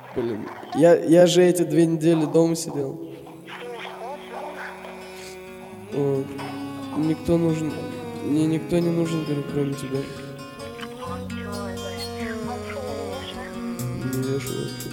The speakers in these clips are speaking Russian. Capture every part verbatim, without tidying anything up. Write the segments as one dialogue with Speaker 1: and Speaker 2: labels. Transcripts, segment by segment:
Speaker 1: Блин, я, я же эти две недели дома сидел. Вот. Никто нужен, мне никто не нужен, говорю, кроме тебя. Не вижу вообще.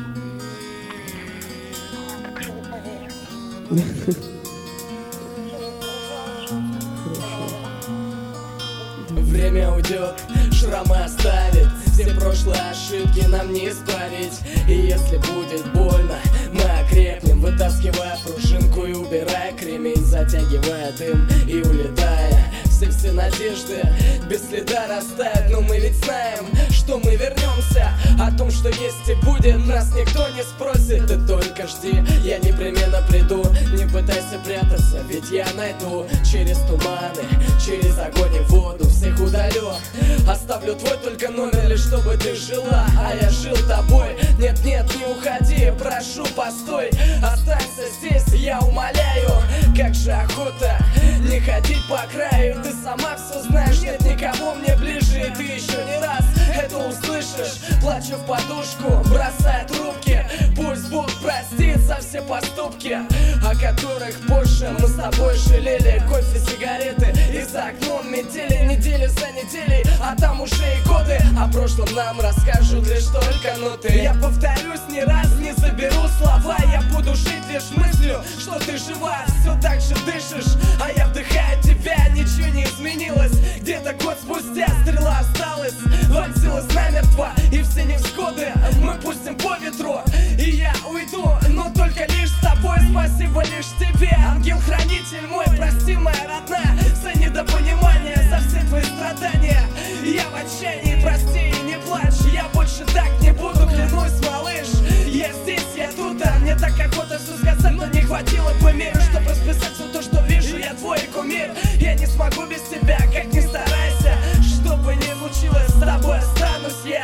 Speaker 2: Время уйдет, шрамы оставит, все прошлые ошибки нам не исправить. И если будет больно, мы окрепнем, вытаскивая пружинку и убирая кремень, затягивая дым и улетая. Все все надежды без следа растают, но мы ведь знаем, что мы вернемся. О том, что есть и будет, нас никто не спросит. Ты только жди, я непременно приду. Не пытайся прятаться, ведь я найду. Через туманы, через огонь и воду всех удалю. Оставлю твой только номер, лишь чтобы ты жила, а я жил тобой. Нет, нет, не уходи, прошу, постой. Останься здесь, я умоляю. Как же охота не ходить по краю. Ты сама все знаешь, нет никого мне ближе. И ты еще не раз это услышишь. Плачу в подушку, бросая трубки. Пусть Бог простит за все поступки, о которых позже мы с тобой жалели. Кофе, сигареты и за окном метели. Недели за неделей, а там уже и годы. О прошлом нам расскажут лишь только ноты. Я повторюсь, ни раз не заберу слова. Я буду жить лишь мыслью, что ты жива. Все так же дышишь, а я вдыхаю тебя. Ничего не изменилось, где-то год спустя стрела осталась, вонзилась намертво. И все невзгоды мы пустим по ветру. И я уйду, но только лишь с тобой. Спасибо лишь тебе, ангел-хранитель мой. Прости, моя родная, за недопонимание, за все твои страдания. Я в отчаянии, прости и не плачь. Я больше так не буду, клянусь, малыш. Я здесь, я тут, а мне так охота все сказать, но не хватило бы меры, чтобы расписать все то, что вижу. Я твой кумир, я не смогу без тебя, как ни старайся. Что бы ни случилось, с тобой останусь я.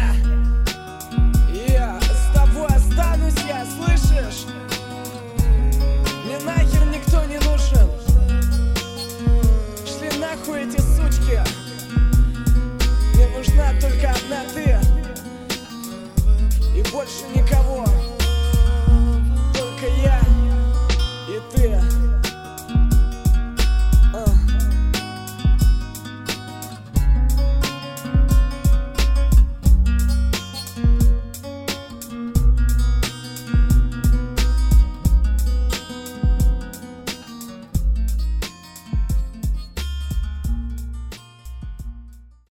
Speaker 2: Я с тобой останусь я, слышишь? Мне нахер никто не нужен. Шли нахуй эти сучки. Мне нужна только одна ты. И больше никого.